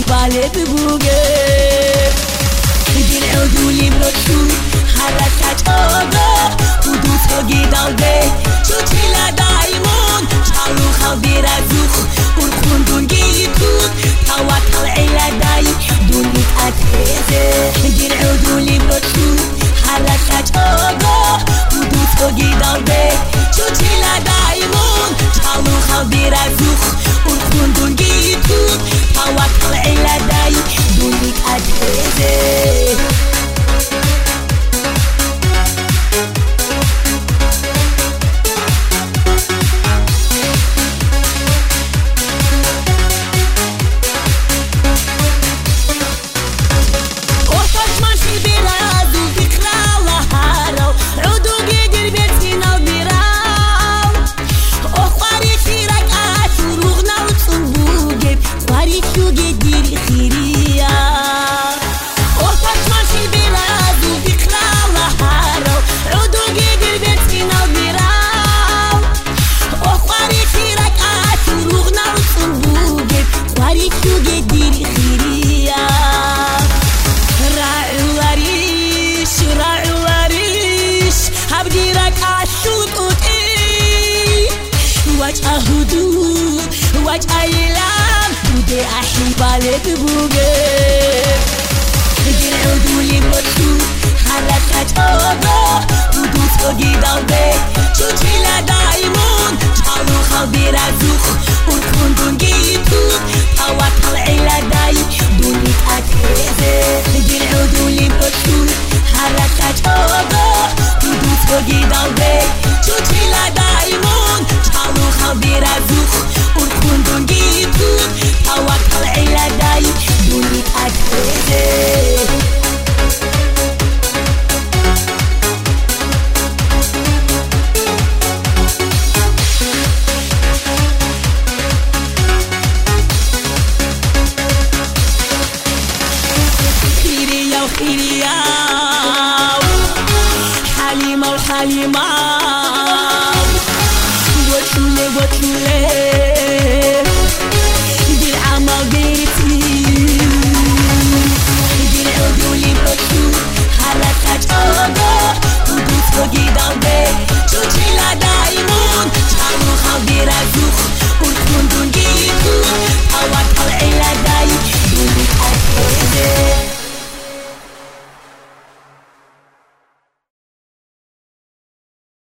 بالت بوقف دين عدولي برشو حركات آقا قدوس هاگی داوده چوچی لدایمون چالو خالدی رزوخ ورخون دونگی تود توکل عیلدای دونیت اتهزه دین عدولي برشو حركات آقا قدوس هاگی داوده چوچی لدایمون چالو خالدی رزوخ ورخون دونگی تود توکل عیلدای دونیت اتهزه واج ايلام بودي احي بالت بوقف دين عدولي برشو حركات آقا قدوس هاگی داوده چوچی لدایمون چالو خالدی رزوخ ورخون دونگی تود توکل عیلدای دونیت اتهزه دين عدولي برشو حركات آقا قدوس هاگی داوده چوچی لدایمون چالو خالدی رزوخ ورخون دونگی تود توکل عیلدای دونیت اتهزه حليمة